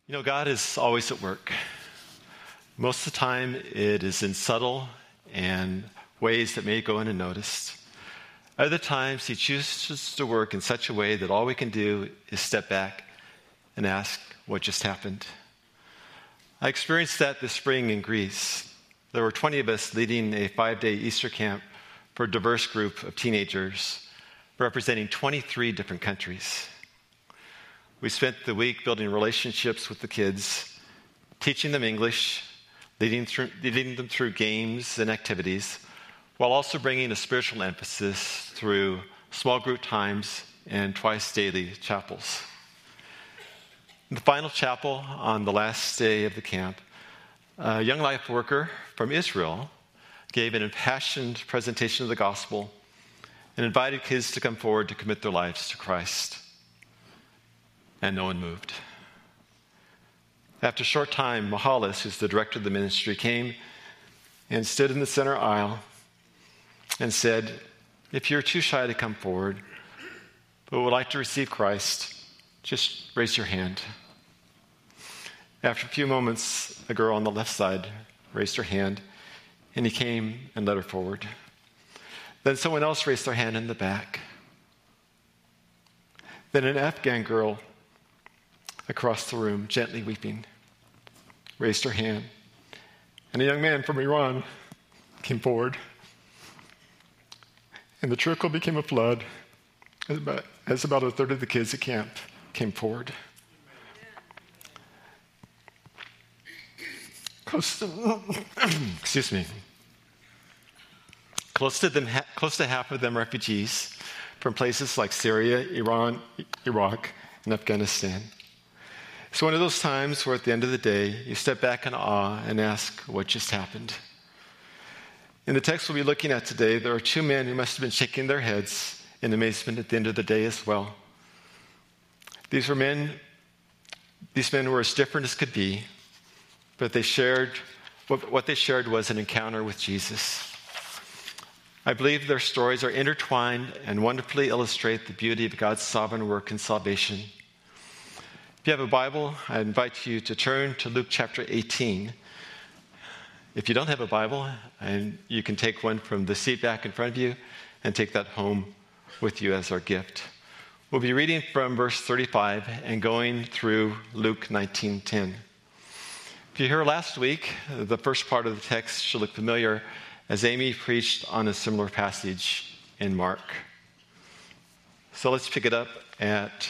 You know, God is always at work. Most of the time, it is in subtle and ways that may go unnoticed. Other times, He chooses to work in such a way that all we can do is step back and ask, what just happened? I experienced that this spring in Greece. There were 20 of us leading a 5-day Easter camp for a diverse group of teenagers representing 23 different countries. We spent the week building relationships with the kids, teaching them English, leading them through games and activities, while also bringing a spiritual emphasis through small group times and twice daily chapels. In the final chapel on the last day of the camp, a young life worker from Israel gave an impassioned presentation of the gospel and invited kids to come forward to commit their lives to Christ. And no one moved. After a short time, Mahalis, who's the director of the ministry, came and stood in the center aisle and said, if you're too shy to come forward, but would like to receive Christ, just raise your hand. After a few moments, a girl on the left side raised her hand, and he came and led her forward. Then someone else raised their hand in the back. Then an Afghan girl across the room, gently weeping, raised her hand. And a young man from Iran came forward. And the trickle became a flood as about a third of the kids at camp came forward. Close to half of them refugees from places like Syria, Iran, Iraq, and Afghanistan. It's one of those times where at the end of the day, you step back in awe and ask, what just happened? In the text we'll be looking at today, there are two men who must have been shaking their heads in amazement at the end of the day as well. These men were as different as could be, but what they shared was an encounter with Jesus. I believe their stories are intertwined and wonderfully illustrate the beauty of God's sovereign work in salvation. If you have a Bible, I invite you to turn to Luke chapter 18. If you don't have a Bible, and you can take one from the seat back in front of you and take that home with you as our gift. We'll be reading from verse 35 and going through Luke 19:10. If you were here last week, the first part of the text should look familiar as Amy preached on a similar passage in Mark. So let's pick it up at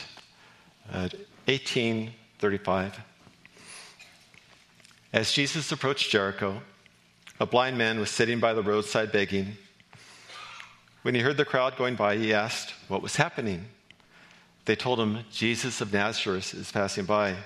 18:35. As Jesus approached Jericho, a blind man was sitting by the roadside begging. When he heard the crowd going by, he asked what was happening. They told him, Jesus of Nazareth is passing by.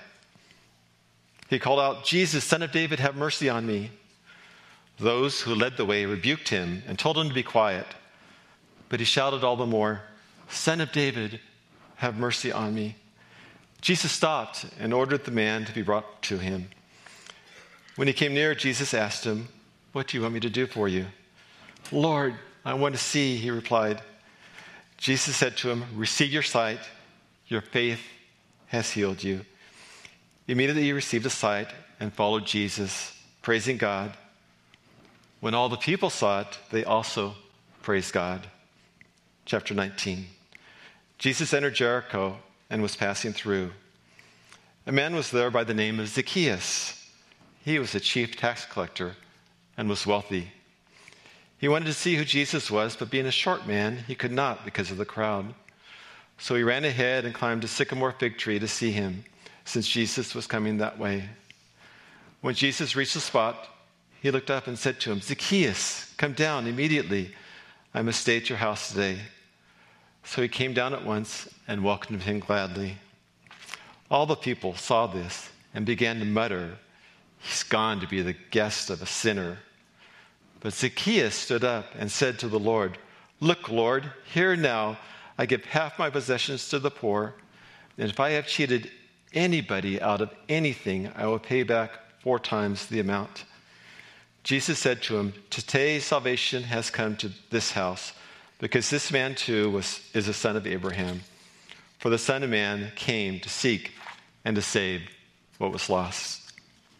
He called out, Jesus, Son of David, have mercy on me. Those who led the way rebuked him and told him to be quiet. But he shouted all the more, Son of David, have mercy on me. Jesus stopped and ordered the man to be brought to him. When he came near, Jesus asked him, what do you want me to do for you? Lord, I want to see, he replied. Jesus said to him, receive your sight. Your faith has healed you. Immediately he received his sight and followed Jesus, praising God. When all the people saw it, they also praised God. Chapter 19. Jesus entered Jericho and was passing through. A man was there by the name of Zacchaeus. He was a chief tax collector and was wealthy. He wanted to see who Jesus was, but being a short man, he could not because of the crowd. So he ran ahead and climbed a sycamore fig tree to see him, since Jesus was coming that way. When Jesus reached the spot, he looked up and said to him, Zacchaeus, come down immediately. I must stay at your house today. So he came down at once and welcomed him gladly. All the people saw this and began to mutter, he's gone to be the guest of a sinner. But Zacchaeus stood up and said to the Lord, look, Lord, here now I give half my possessions to the poor, and if I have cheated anybody out of anything, I will pay back 4 times the amount. Jesus said to him, today salvation has come to this house, because this man too is a son of Abraham. For the Son of Man came to seek and to save what was lost.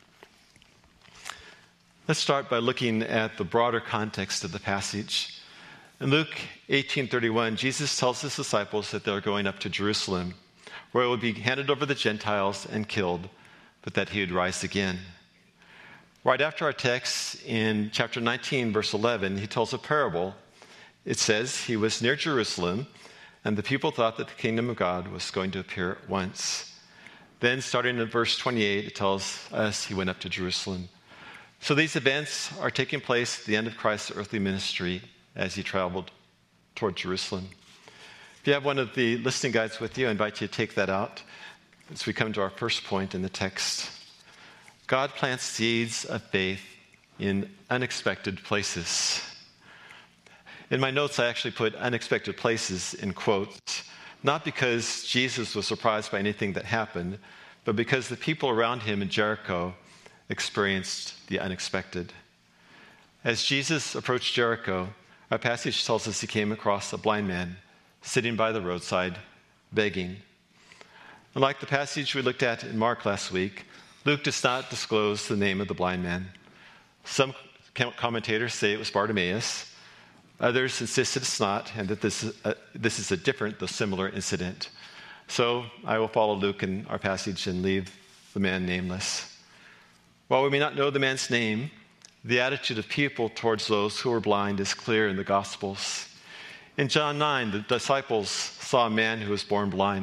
Let's start by looking at the broader context of the passage. In Luke 18:31, Jesus tells his disciples that they're going up to Jerusalem, where it would be handed over to the Gentiles and killed, but that he would rise again. Right after our text in chapter 19, verse 11, he tells a parable. It says, he was near Jerusalem, and the people thought that the kingdom of God was going to appear at once. Then, starting in verse 28, it tells us he went up to Jerusalem. So these events are taking place at the end of Christ's earthly ministry as he traveled toward Jerusalem. If you have one of the listening guides with you, I invite you to take that out as we come to our first point in the text. God plants seeds of faith in unexpected places. In my notes, I actually put unexpected places in quotes, not because Jesus was surprised by anything that happened, but because the people around him in Jericho experienced the unexpected. As Jesus approached Jericho, our passage tells us he came across a blind man sitting by the roadside begging. Unlike the passage we looked at in Mark last week, Luke does not disclose the name of the blind man. Some commentators say it was Bartimaeus. Others insist it's not, and that this is a different, though similar, incident. So I will follow Luke in our passage and leave the man nameless. While we may not know the man's name, the attitude of people towards those who are blind is clear in the Gospels. In John 9, the disciples saw a man who was blind.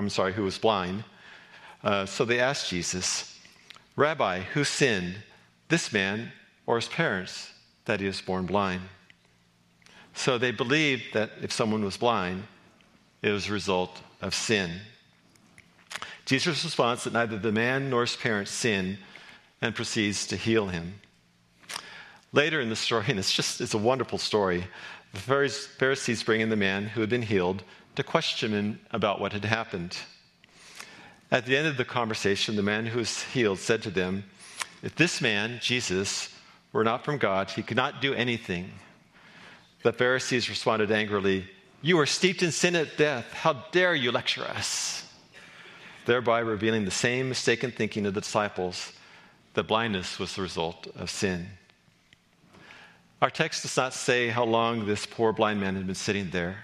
So they asked Jesus, "Rabbi, who sinned, this man or his parents, that he was born blind?" So they believed that if someone was blind, it was a result of sin. Jesus responds that neither the man nor his parents sinned and proceeds to heal him. Later in the story, and it's a wonderful story, the Pharisees bring in the man who had been healed to question him about what had happened. At the end of the conversation, the man who was healed said to them, "If this man, Jesus, were not from God, he could not do anything." The Pharisees responded angrily, "You are steeped in sin at death. How dare you lecture us?" Thereby revealing the same mistaken thinking of the disciples, that blindness was the result of sin. Our text does not say how long this poor blind man had been sitting there.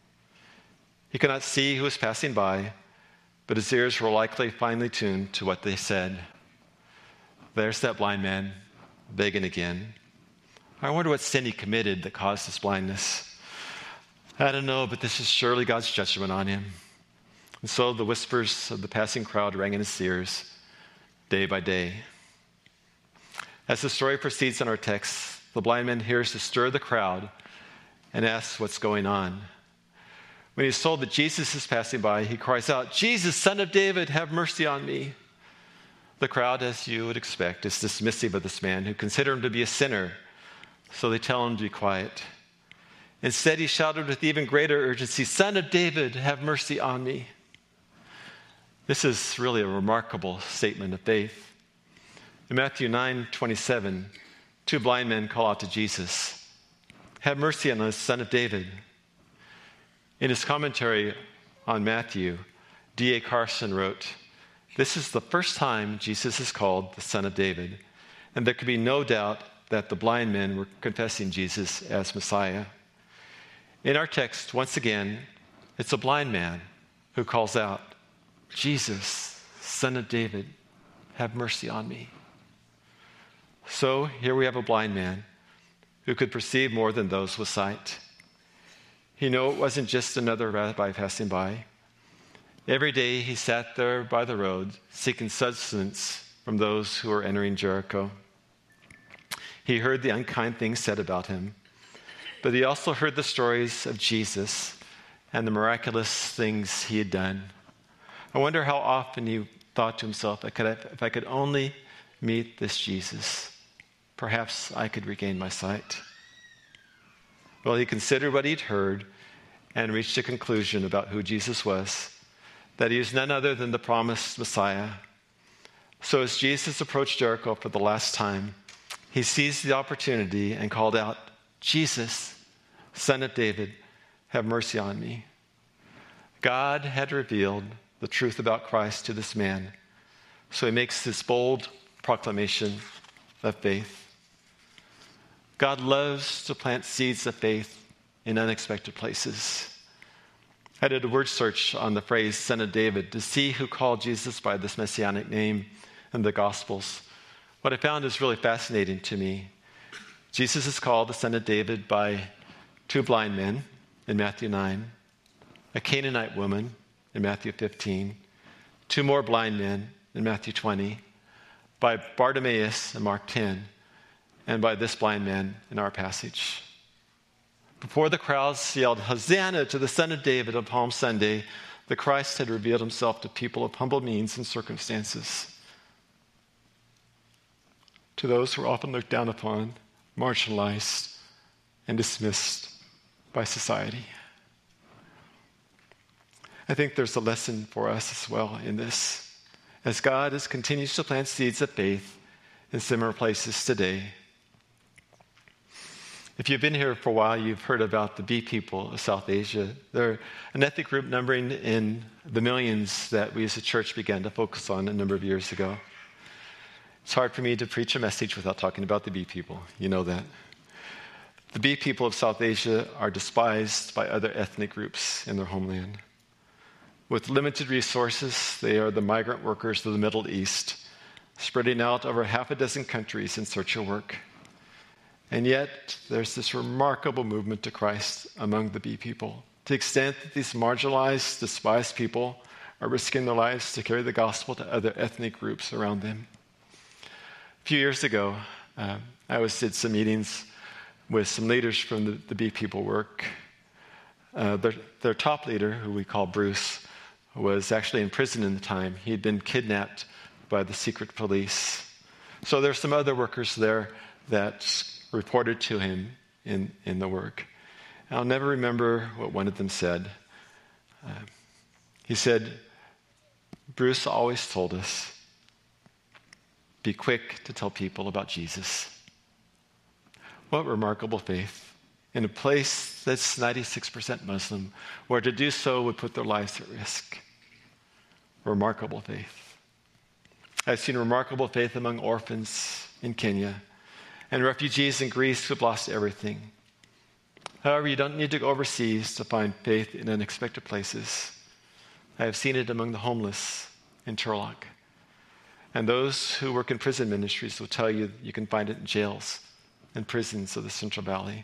He could not see who was passing by, but his ears were likely finely tuned to what they said. There's that blind man, begging again. I wonder what sin he committed that caused his blindness. I don't know, but this is surely God's judgment on him. And so the whispers of the passing crowd rang in his ears day by day. As the story proceeds in our text, the blind man hears to stir the crowd and asks what's going on. When he's told that Jesus is passing by, he cries out, "Jesus, Son of David, have mercy on me." The crowd, as you would expect, is dismissive of this man who consider him to be a sinner. So they tell him to be quiet. Instead, he shouted with even greater urgency, "Son of David, have mercy on me." This is really a remarkable statement of faith. In Matthew 9:27, two blind men call out to Jesus, "Have mercy on us, Son of David." In his commentary on Matthew, D.A. Carson wrote, "This is the first time Jesus is called the Son of David, and there could be no doubt that the blind men were confessing Jesus as Messiah." In our text, once again, it's a blind man who calls out, "Jesus, Son of David, have mercy on me." So here we have a blind man who could perceive more than those with sight. He knew it wasn't just another rabbi passing by. Every day he sat there by the road seeking sustenance from those who were entering Jericho. He heard the unkind things said about him, but he also heard the stories of Jesus and the miraculous things he had done. I wonder how often he thought to himself, if I could only meet this Jesus, perhaps I could regain my sight. Well, he considered what he'd heard and reached a conclusion about who Jesus was, that he was none other than the promised Messiah. So as Jesus approached Jericho for the last time, he seized the opportunity and called out, "Jesus, Son of David, have mercy on me." God had revealed the truth about Christ to this man, So he makes this bold proclamation of faith. God loves to plant seeds of faith in unexpected places. I did a word search on the phrase Son of David to see who called Jesus by this messianic name in the Gospels. What I found is really fascinating to me. Jesus is called the Son of David by 2 blind men in Matthew 9, a Canaanite woman in Matthew 15, 2 more blind men in Matthew 20, by Bartimaeus in Mark 10, and by this blind man in our passage. Before the crowds yelled, "Hosanna to the Son of David" on Palm Sunday, the Christ had revealed himself to people of humble means and circumstances, to those who are often looked down upon, marginalized, and dismissed by society. I think there's a lesson for us as well in this, as God continues to plant seeds of faith in similar places today. If you've been here for a while, you've heard about the Bee people of South Asia. They're an ethnic group numbering in the millions that we as a church began to focus on a number of years ago. It's hard for me to preach a message without talking about the Bee people. You know that. The Bee people of South Asia are despised by other ethnic groups in their homeland. With limited resources, they are the migrant workers of the Middle East, spreading out over half a dozen countries in search of work. And yet, there's this remarkable movement to Christ among the Bee people, to the extent that these marginalized, despised people are risking their lives to carry the gospel to other ethnic groups around them. A few years ago, I did some meetings with some leaders from the Bee people work. Their top leader, who we call Bruce, was actually in prison in the time. He had been kidnapped by the secret police. So there's some other workers there that reported to him in the work. I'll never remember what one of them said. He said, "Bruce always told us, be quick to tell people about Jesus." What remarkable faith in a place that's 96% Muslim, where to do so would put their lives at risk. Remarkable faith. I've seen remarkable faith among orphans in Kenya and refugees in Greece who've lost everything. However, you don't need to go overseas to find faith in unexpected places. I have seen it among the homeless in Turlock. And those who work in prison ministries will tell you you can find it in jails and prisons of the Central Valley.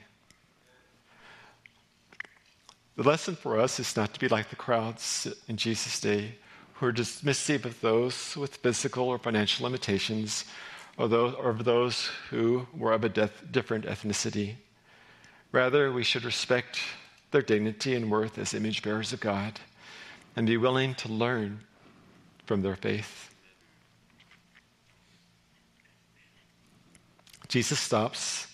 The lesson for us is not to be like the crowds in Jesus' day who are dismissive of those with physical or financial limitations, or those who were of a different ethnicity. Rather, we should respect their dignity and worth as image bearers of God and be willing to learn from their faith. Jesus stops,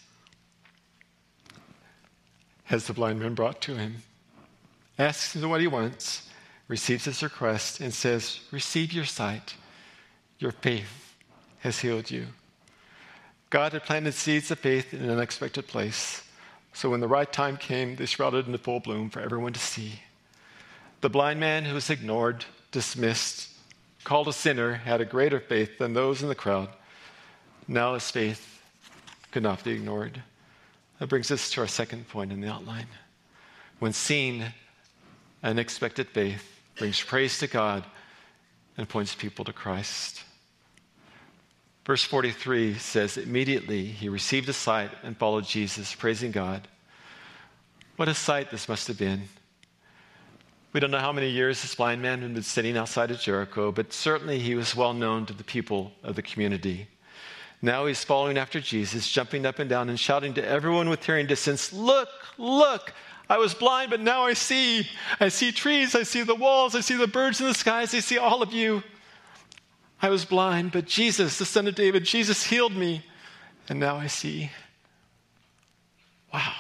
has the blind man brought to him, asks him what he wants, receives his request, and says, "Receive your sight. Your faith has healed you." God had planted seeds of faith in an unexpected place, so when the right time came, they sprouted into full bloom for everyone to see. The blind man who was ignored, dismissed, called a sinner, had a greater faith than those in the crowd. Now his faith could not be ignored. That brings us to our second point in the outline. When seen, unexpected faith brings praise to God and points people to Christ. Verse 43 says, "Immediately he received a sight and followed Jesus, praising God." What a sight this must have been. We don't know how many years this blind man had been sitting outside of Jericho, but certainly he was well known to the people of the community. Now he's following after Jesus, jumping up and down and shouting to everyone with hearing distance, "Look, look! I was blind, but now I see. I see trees, I see the walls, I see the birds in the skies, I see all of you. I was blind, but Jesus, the Son of David, Jesus healed me, and now I see." Wow.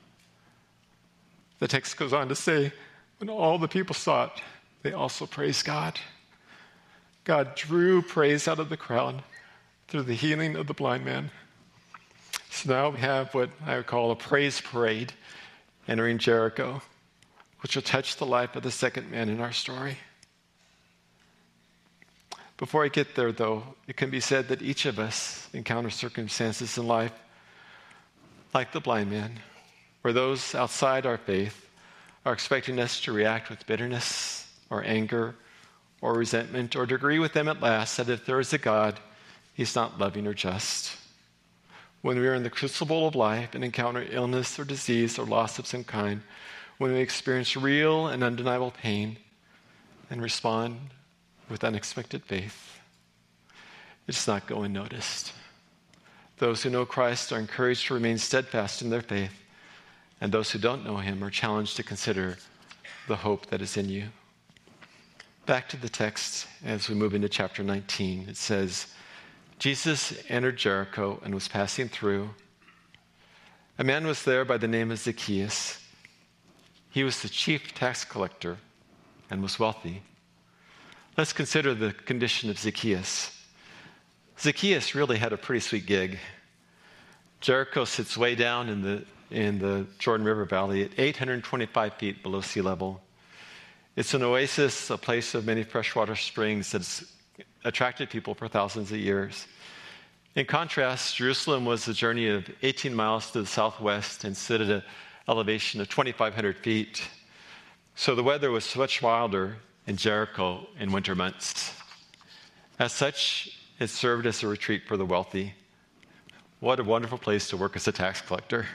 The text goes on to say, when all the people saw it, they also praised God. God drew praise out of the crowd through the healing of the blind man. So now we have what I would call a praise parade entering Jericho, which will touch the life of the second man in our story. Before I get there, though, it can be said that each of us encounter circumstances in life like the blind man, where those outside our faith are expecting us to react with bitterness or anger or resentment, or to agree with them at last that if there is a God, he's not loving or just. When we are in the crucible of life and encounter illness or disease or loss of some kind, when we experience real and undeniable pain and respond with unexpected faith, it does not go unnoticed. Those who know Christ are encouraged to remain steadfast in their faith, and those who don't know him are challenged to consider the hope that is in you. Back to the text as we move into chapter 19. It says, Jesus entered Jericho and was passing through. A man was there by the name of Zacchaeus. He was the chief tax collector and was wealthy. Let's consider the condition of Zacchaeus. Zacchaeus really had a pretty sweet gig. Jericho sits way down in the Jordan River Valley at 825 feet below sea level. It's an oasis, a place of many freshwater springs that's attracted people for thousands of years. In contrast, Jerusalem was a journey of 18 miles to the southwest and stood at an elevation of 2,500 feet. So the weather was much milder in Jericho in winter months. As such, it served as a retreat for the wealthy. What a wonderful place to work as a tax collector.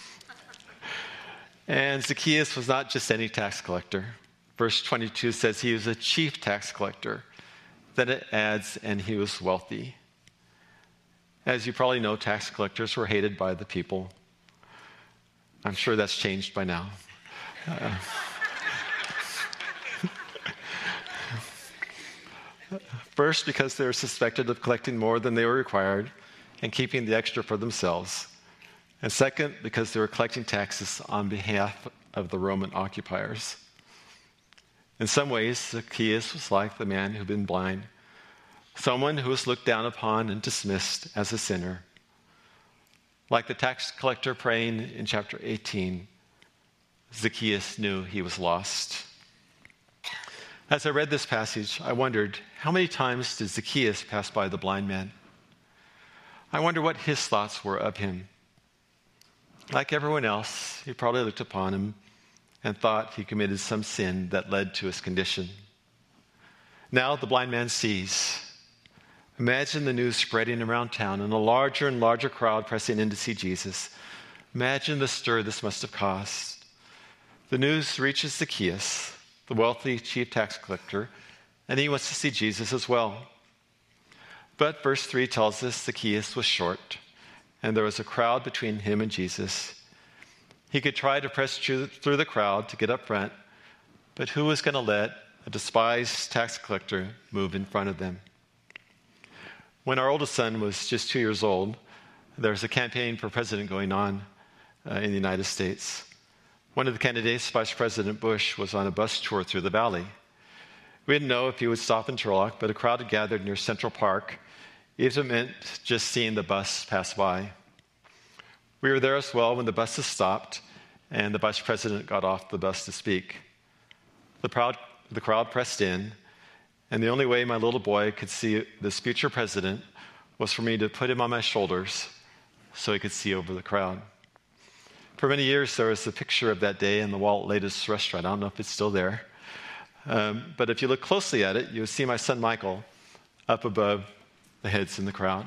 And Zacchaeus was not just any tax collector. Verse 22 says he was a chief tax collector. Then it adds, and he was wealthy. As you probably know, tax collectors were hated by the people. I'm sure that's changed by now. First, because they were suspected of collecting more than they were required and keeping the extra for themselves. And second, because they were collecting taxes on behalf of the Roman occupiers. In some ways, Zacchaeus was like the man who'd been blind, someone who was looked down upon and dismissed as a sinner. Like the tax collector praying in chapter 18, Zacchaeus knew he was lost. As I read this passage, I wondered, how many times did Zacchaeus pass by the blind man? I wonder what his thoughts were of him. Like everyone else, he probably looked upon him and thought he committed some sin that led to his condition. Now the blind man sees. Imagine the news spreading around town and a larger and larger crowd pressing in to see Jesus. Imagine the stir this must have caused. The news reaches Zacchaeus, the wealthy chief tax collector, and he wants to see Jesus as well. But verse 3 tells us Zacchaeus was short, and there was a crowd between him and Jesus. He could try to press through the crowd to get up front, but who was going to let a despised tax collector move in front of them? When our oldest son was just 2 years old, there was a campaign for president going on in the United States. One of the candidates, Vice President Bush, was on a bus tour through the valley. We didn't know if he would stop in Turlock, but a crowd had gathered near Central Park, even if it meant just seeing the bus pass by. We were there as well when the buses stopped and the vice president got off the bus to speak. The crowd pressed in, and the only way my little boy could see this future president was for me to put him on my shoulders so he could see over the crowd. For many years, there was a picture of that day in the Walt Latest restaurant. I don't know if it's still there. But if you look closely at it, you'll see my son Michael up above the heads in the crowd.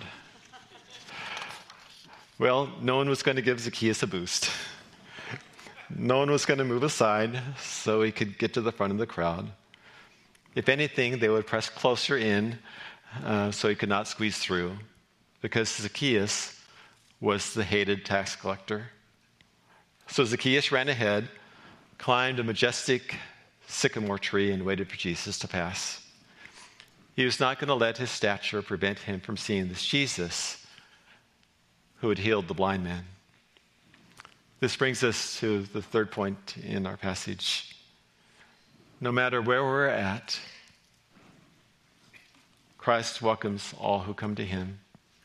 Well, no one was going to give Zacchaeus a boost. No one was going to move aside so he could get to the front of the crowd. If anything, they would press closer in so he could not squeeze through, because Zacchaeus was the hated tax collector. So Zacchaeus ran ahead, climbed a majestic sycamore tree, and waited for Jesus to pass. He was not going to let his stature prevent him from seeing this Jesus who had healed the blind man. This brings us to the third point in our passage. No matter where we're at, Christ welcomes all who come to him.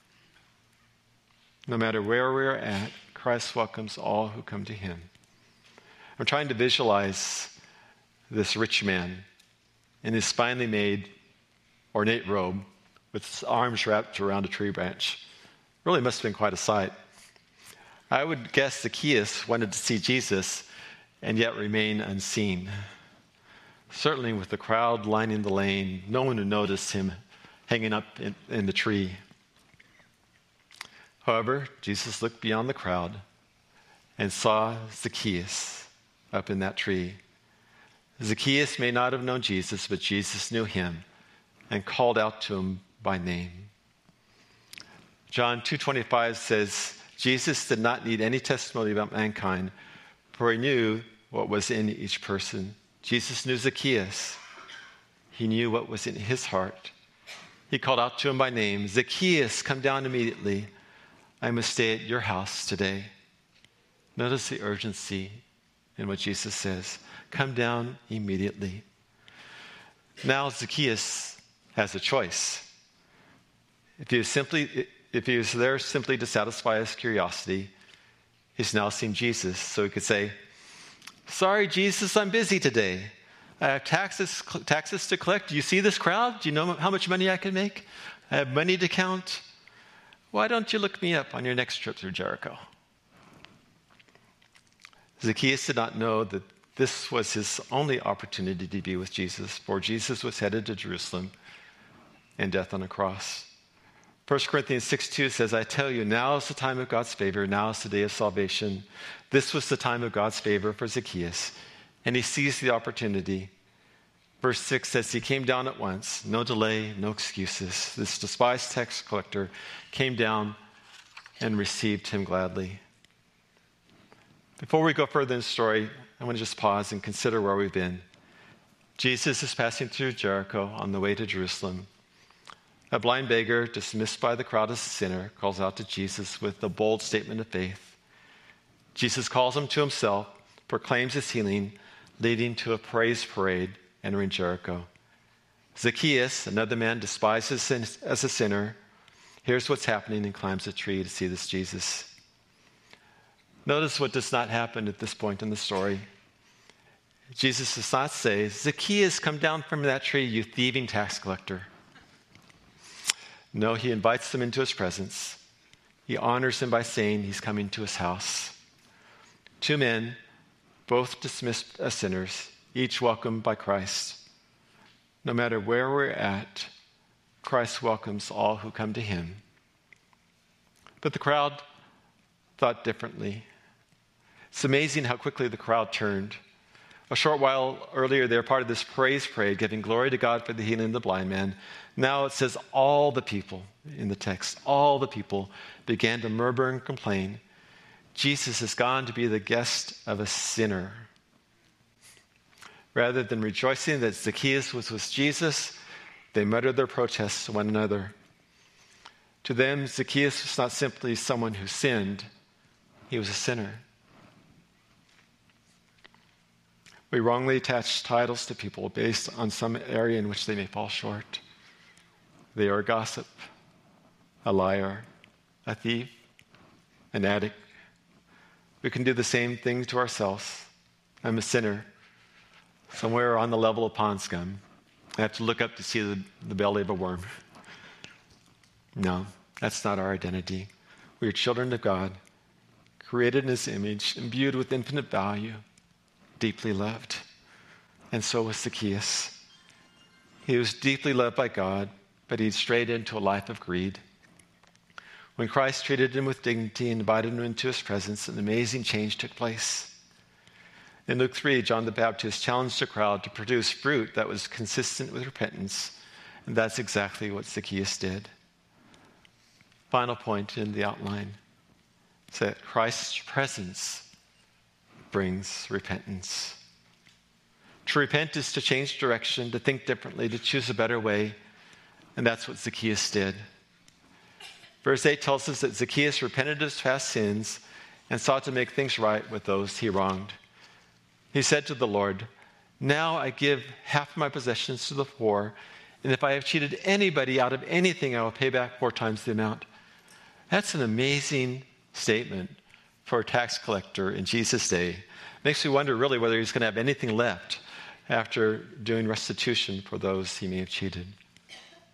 No matter where we're at, Christ welcomes all who come to him. I'm trying to visualize this rich man in his finely made ornate robe with his arms wrapped around a tree branch. Really must have been quite a sight. I would guess Zacchaeus wanted to see Jesus and yet remain unseen. Certainly with the crowd lining the lane, no one would notice him hanging up in the tree. However, Jesus looked beyond the crowd and saw Zacchaeus up in that tree. Zacchaeus may not have known Jesus, but Jesus knew him and called out to him by name. John 2:25 says, Jesus did not need any testimony about mankind, for he knew what was in each person. Jesus knew Zacchaeus. He knew what was in his heart. He called out to him by name, Zacchaeus, come down immediately. I must stay at your house today. Notice the urgency in what Jesus says. Come down immediately. Now Zacchaeus has a choice. If he was there simply to satisfy his curiosity, he's now seen Jesus, so he could say, sorry, Jesus, I'm busy today. I have taxes to collect. Do you see this crowd? Do you know how much money I can make? I have money to count. Why don't you look me up on your next trip through Jericho? Zacchaeus did not know that this was his only opportunity to be with Jesus, for Jesus was headed to Jerusalem and death on a cross. 1 Corinthians 6:2 says, I tell you, now is the time of God's favor. Now is the day of salvation. This was the time of God's favor for Zacchaeus, and he seized the opportunity. Verse 6 says, he came down at once. No delay, no excuses. This despised tax collector came down and received him gladly. Before we go further in the story, I want to just pause and consider where we've been. Jesus is passing through Jericho on the way to Jerusalem. A blind beggar, dismissed by the crowd as a sinner, calls out to Jesus with a bold statement of faith. Jesus calls him to himself, proclaims his healing, leading to a praise parade entering Jericho. Zacchaeus, another man despised as a sinner, hears what's happening and climbs a tree to see this Jesus. Notice what does not happen at this point in the story. Jesus does not say, Zacchaeus, come down from that tree, you thieving tax collector. No, he invites them into his presence. He honors him by saying he's coming to his house. Two men, both dismissed as sinners, each welcomed by Christ. No matter where we're at, Christ welcomes all who come to him. But the crowd thought differently. It's amazing how quickly the crowd turned. A short while earlier, they were part of this praise parade, giving glory to God for the healing of the blind man. Now it says all the people in the text, all the people began to murmur and complain. Jesus has gone to be the guest of a sinner. Rather than rejoicing that Zacchaeus was with Jesus, they muttered their protests to one another. To them, Zacchaeus was not simply someone who sinned, he was a sinner. We wrongly attach titles to people based on some area in which they may fall short. They are a gossip, a liar, a thief, an addict. We can do the same thing to ourselves. I'm a sinner, somewhere on the level of pond scum. I have to look up to see the belly of a worm. No, that's not our identity. We are children of God, created in his image, imbued with infinite value, deeply loved. And so was Zacchaeus. He was deeply loved by God, but he'd strayed into a life of greed. When Christ treated him with dignity and invited him into his presence, an amazing change took place. In Luke 3, John the Baptist challenged the crowd to produce fruit that was consistent with repentance, and that's exactly what Zacchaeus did. Final point in the outline is that Christ's presence brings repentance. To repent is to change direction, to think differently, to choose a better way, and that's what Zacchaeus did. Verse 8 tells us that Zacchaeus repented of his past sins and sought to make things right with those he wronged. He said to the Lord, now I give half of my possessions to the poor, and if I have cheated anybody out of anything, I will pay back 4 times the amount. That's an amazing statement for a tax collector in Jesus' day. Makes me wonder really whether he's going to have anything left after doing restitution for those he may have cheated.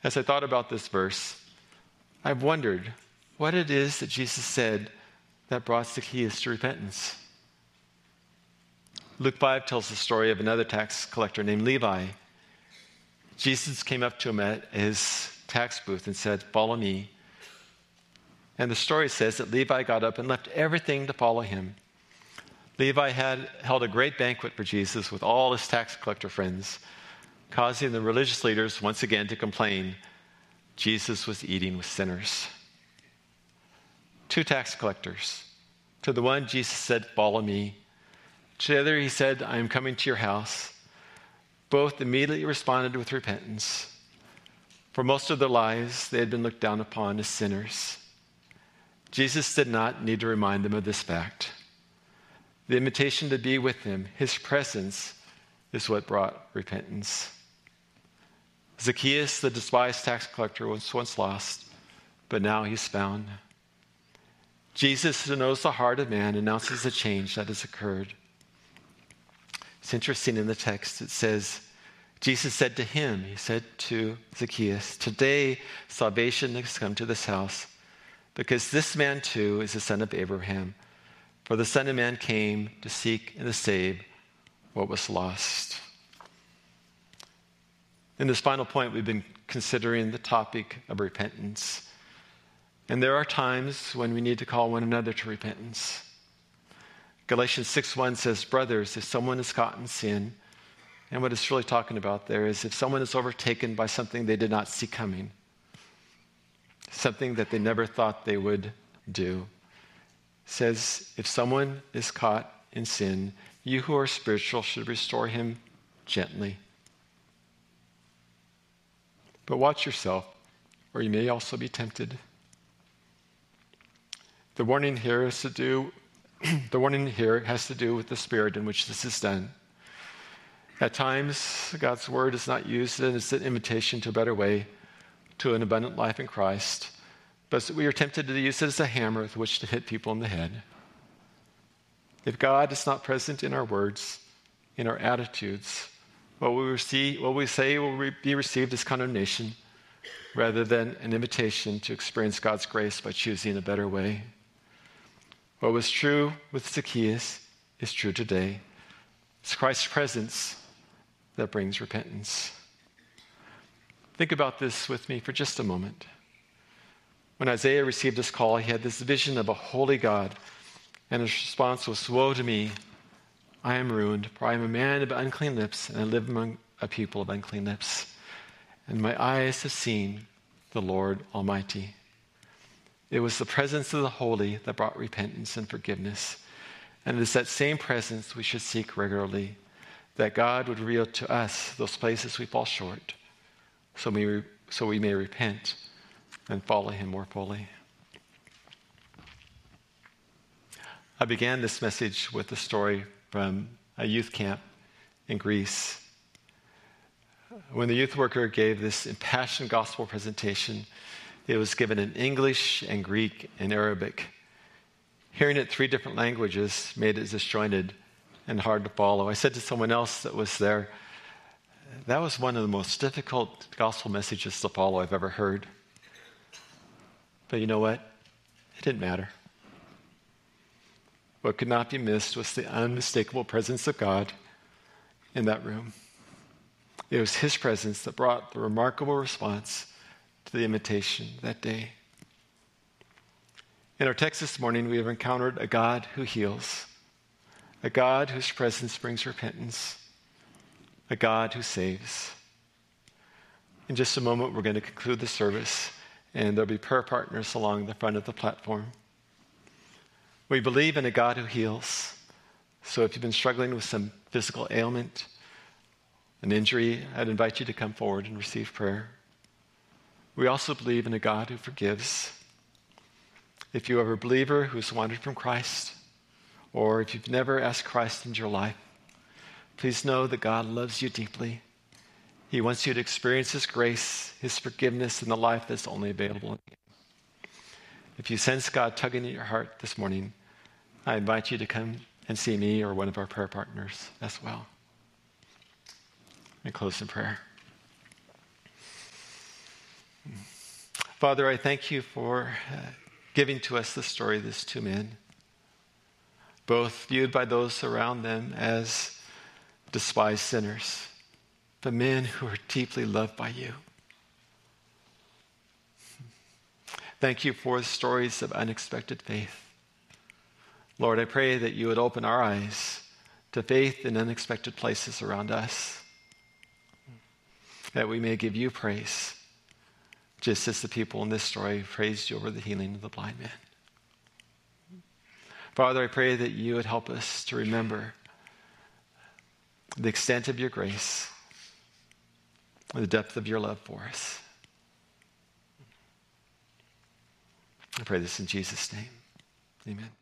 As I thought about this verse, I've wondered what it is that Jesus said that brought Zacchaeus to repentance. Luke 5 tells the story of another tax collector named Levi. Jesus came up to him at his tax booth and said, "Follow me." And the story says that Levi got up and left everything to follow him. Levi had held a great banquet for Jesus with all his tax collector friends, causing the religious leaders once again to complain Jesus was eating with sinners. Two tax collectors. To the one, Jesus said, "Follow me." To the other, he said, "I am coming to your house." Both immediately responded with repentance. For most of their lives, they had been looked down upon as sinners. Jesus did not need to remind them of this fact. The invitation to be with him, his presence, is what brought repentance. Zacchaeus, the despised tax collector, was once lost, but now he's found. Jesus, who knows the heart of man, announces the change that has occurred. It's interesting in the text, it says, Jesus said to him, he said to Zacchaeus, "Today salvation has come to this house, because this man too is the son of Abraham. For the Son of Man came to seek and to save what was lost." In this final point, we've been considering the topic of repentance. And there are times when we need to call one another to repentance. Galatians 6:1 says, "Brothers, if someone is caught in sin," and what it's really talking about there is if someone is overtaken by something they did not see coming, something that they never thought they would do. It says, if someone is caught in sin, you who are spiritual should restore him gently. But watch yourself, or you may also be tempted. The warning here has to do with the spirit in which this is done. At times, God's word is not used as an invitation to a better way, to an abundant life in Christ, but we are tempted to use it as a hammer with which to hit people in the head. If God is not present in our words, in our attitudes, what we say will be received as condemnation rather than an invitation to experience God's grace by choosing a better way. What was true with Zacchaeus is true today. It's Christ's presence that brings repentance. Think about this with me for just a moment. When Isaiah received this call, he had this vision of a holy God, and his response was, "Woe to me, I am ruined, for I am a man of unclean lips, and I live among a people of unclean lips. And my eyes have seen the Lord Almighty." It was the presence of the holy that brought repentance and forgiveness. And it is that same presence we should seek regularly, that God would reveal to us those places we fall short, so we may repent and follow him more fully. I began this message with a story from a youth camp in Greece. When the youth worker gave this impassioned gospel presentation, it was given in English and Greek and Arabic. Hearing it 3 different languages made it disjointed and hard to follow. I said to someone else that was there, that was one of the most difficult gospel messages to follow I've ever heard. But you know what? It didn't matter. What could not be missed was the unmistakable presence of God in that room. It was his presence that brought the remarkable response to the invitation that day. In our text this morning, we have encountered a God who heals, a God whose presence brings repentance, a God who saves. In just a moment, we're going to conclude the service, and there'll be prayer partners along the front of the platform. We believe in a God who heals. So if you've been struggling with some physical ailment, an injury, I'd invite you to come forward and receive prayer. We also believe in a God who forgives. If you are a believer who's wandered from Christ, or if you've never asked Christ into your life, please know that God loves you deeply. He wants you to experience his grace, his forgiveness, and the life that's only available in him. If you sense God tugging at your heart this morning, I invite you to come and see me or one of our prayer partners as well. And close in prayer. Father, I thank you for giving to us the story of these two men, both viewed by those around them as despised sinners, but men who are deeply loved by you. Thank you for the stories of unexpected faith. Lord, I pray that you would open our eyes to faith in unexpected places around us, that we may give you praise, just as the people in this story praised you over the healing of the blind man. Father, I pray that you would help us to remember the extent of your grace, the depth of your love for us. I pray this in Jesus' name. Amen.